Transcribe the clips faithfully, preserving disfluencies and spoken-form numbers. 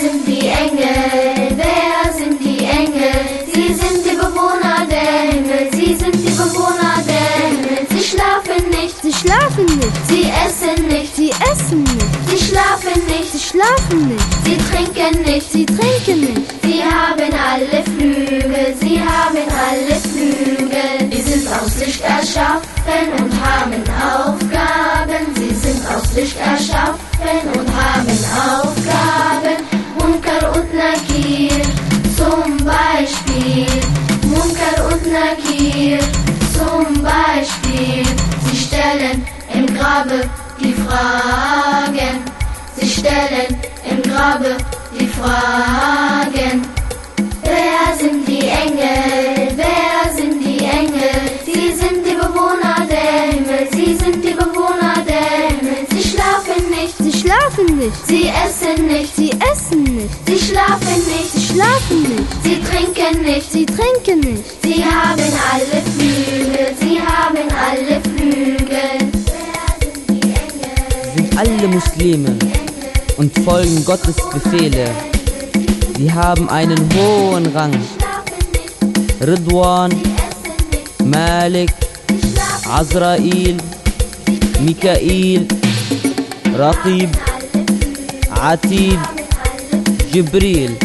sind die Engel? Wer sind die Engel? Sie sind die Bewohner der Himmel. Sie sind die Bewohner der Himmel. Sie schlafen nicht. Sie schlafen nicht. Sie essen nicht. Sie essen nicht. Sie schlafen nicht. Sie schlafen nicht. Sie trinken nicht. Sie trinken nicht. Sie haben alle Flügel. Sie haben alle Flügel. Sie sind aus Licht erschaffen und haben Aufgaben. Sie sind aus Licht erschaffen und haben Aufgaben. Munkar und Nakir zum Beispiel. Munkar und Nakir zum Beispiel. Sie stellen im Grabe die Fragen. Sie stellen im Grabe die Fragen. Wer sind die Engel? Wer sind die Engel? Sie sind die Bewohner der Himmel. Sie sind die Bewohner der Himmel. Sie schlafen nicht. Sie schlafen nicht. Sie essen nicht. Sie essen nicht. Sie schlafen nicht. Sie schlafen nicht. Sie trinken nicht. Sie trinken nicht. Sie haben alle Flügel. Sie haben alle Flügel. Wer sind die Engel? Sind alle Muslime und folgen Gottes Befehle. Sie haben einen hohen Rang. Ridwan, Malik, Azrail, Mikail, Raqib, Atid, Jibril.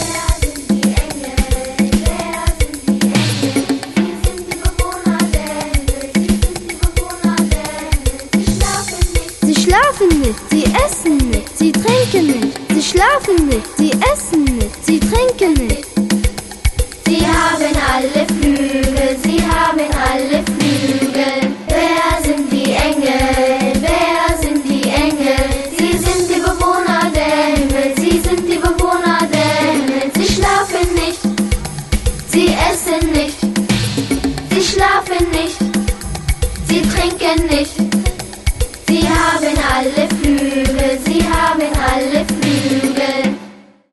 Sie schlafen nicht. Sie essen nicht. Sie trinken nicht. Sie schlafen nicht. Sie essen nicht. Sie trinken nicht. Sie haben alle Flügel. Sie haben alle Flügel. Wer sind die Engel? Wer sind die Engel? Sie sind die Bewohner der Himmel. Sie sind die Bewohner der Himmel. Sie schlafen nicht. Sie essen nicht. Sie schlafen nicht. Sie trinken nicht. Sie haben alle Flügel. Sie haben alle Flügel.